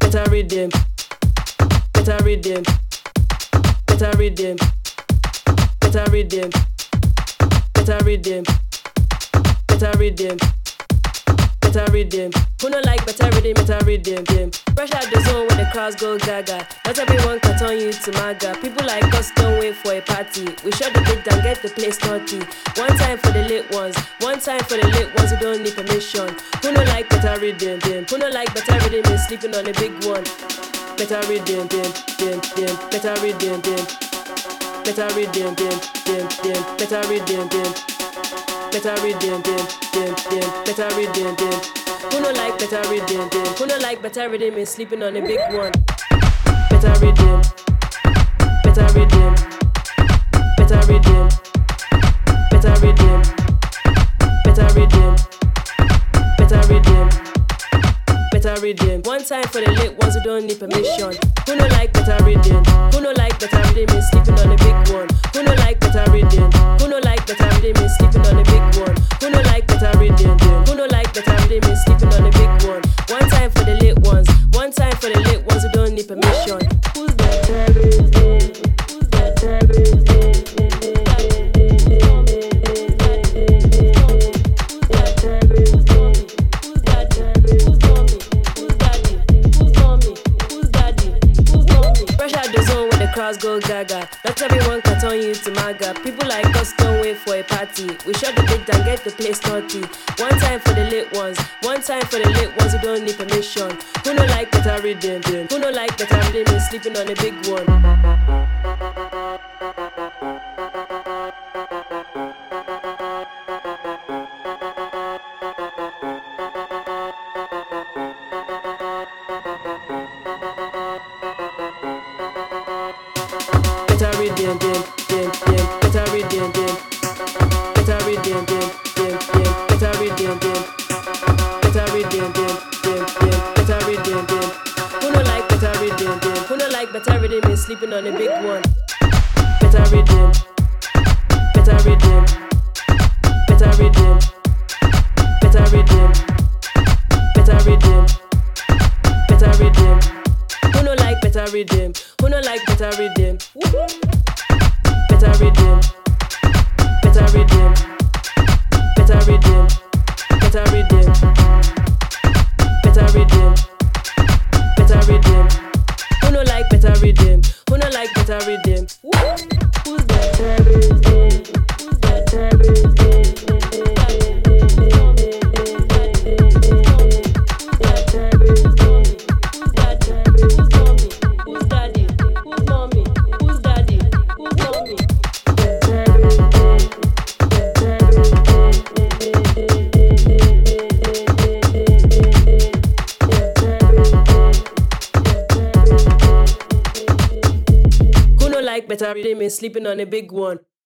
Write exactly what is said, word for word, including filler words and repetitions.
better rhythm, better rhythm, better rhythm, better rhythm, better rhythm, better rhythm, better rhythm. Who no like better rhythm, better rhythm, them. Rush out the zone when the crowds go gaga. Not everyone can turn you to maga. People like us don't wait for a party. We shut the beat down, get the place naughty. One time for the late ones, one time for the late ones who don't need permission. Who no like better rhythm, them. Who no like better rhythm is sleeping on a big one. Better rhythm, them, them, them. Better rhythm, them. Better rhythm, them, them, them. Better rhythm, them. Better rhythm, them, them, them. Better rhythm, them. Who no like better rhythm, them? Who no like better rhythm is sleeping on a big one. Better rhythm, better rhythm, better rhythm, better rhythm, better rhythm, better rhythm, better rhythm. One time for the late ones who don't need permission. Who no like better rhythm? Who no like better rhythm is sleeping on a big one. Who no like better rhythm? Who no like better rhythm is sleeping on a big one. Who no like better rhythm? Who no like better rhythm is sleeping on a big one. One time for the late ones, one time for the late ones who don't need permission. Who's that? Who's that? Who's crowds go gaga. Not everyone can turn you to maga. People like us don't wait for a party. We shut the beat down, get the place naughty. One time for the late ones, one time for the late ones who don't need permission. Who no like better rhythm? Who no like better rhythm is sleeping on a big one. Better rhythm, dim, dim, dim. Better rhythm, dim. Better rhythm, dim, dim, dim. Better rhythm, dim. Better rhythm, dim, dim, dim. Better rhythm, dim. Who no like better rhythm, dim? Who no like better rhythm is sleeping on a big one. Better rhythm, better rhythm, better rhythm, better rhythm, better rhythm, better rhythm. Who no like better rhythm? Who no like better rhythm? Better rhythm, better rhythm, better rhythm, better rhythm, better rhythm, better rhythm. Who no like better rhythm? Who no like better rhythm? Who's that? Who's that? Better rhythm is sleeping on a big one.